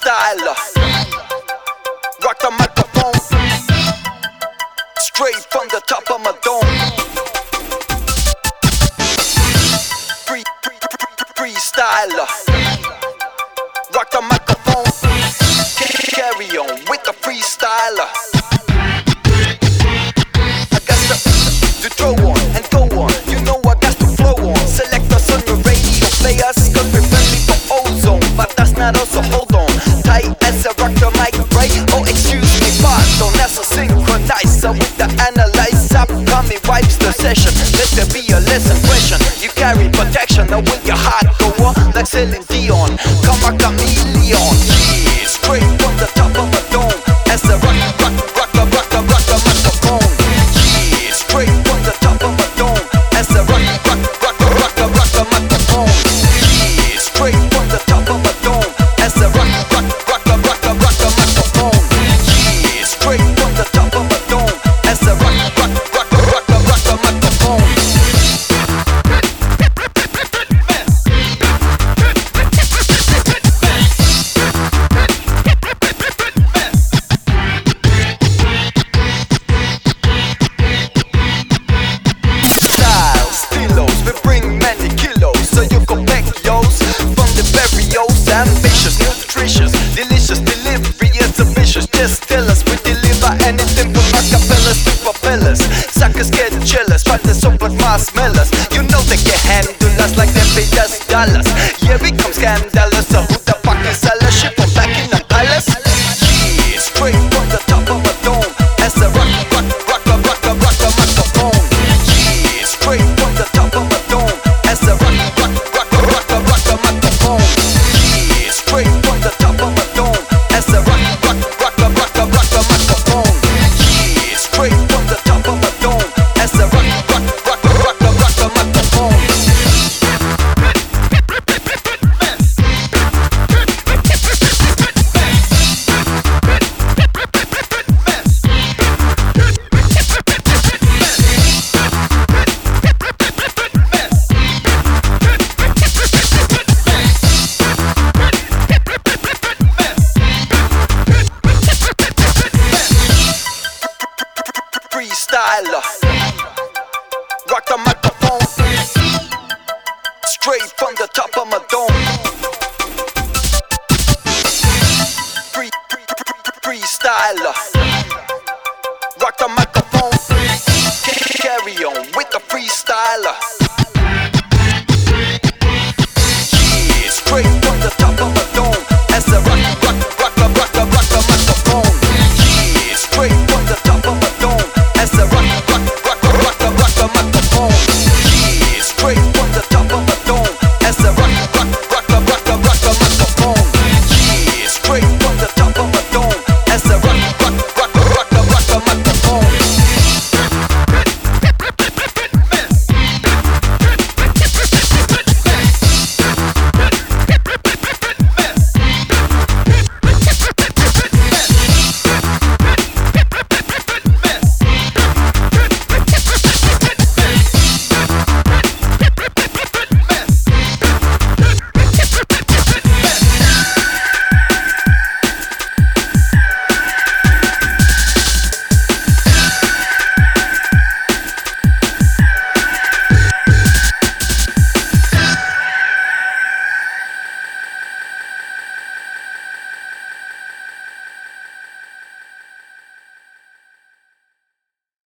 freestyler. Rock the microphone, straight from the top of my dome. Freestyler. Rock the microphone, carry on with the freestyler. I got to throw on and go on. You know I got to flow on. Select us on your radio players, cause we're friendly for ozone. But that's not us, so hold on. Tight as a rock the mic, right? Oh, excuse me, pardon. That's a synchronizer with the analyzer. Coming wipes the session. Let there be a lesson question. You carry protection, now will your heart go on? Like Celine Dion, come a chameleon. Yeah, straight from the top of a dome. As a rock the microphone. Yeah, straight from the top of a dome. As a rock the microphone. Yeah, straight from the top of a dome. As a rock the microphone. Yeah, straight from the top of a dome. As a rock the microphone. Ambitious, nutritious, delicious delivery is ambitious. Just tell us we deliver anything from acapellas to propellers. Suckers get jealous, try to soap but marshmallows. You know they can handle us like they paid us dollars. Yeah, we come scandalous. So who the fuck is us? Shit from back in the palace. Yeah, straight from the top of a dome. As a rock the microphone. Yeah, straight from the top of a dome. As a rock the microphone. Straight from the top of a dome. As a rock the microphone. Yeah, straight from the top of a dome. As a rock the microphone. Freestyler. Rock the microphone, straight from the top of my dome. Freestyler.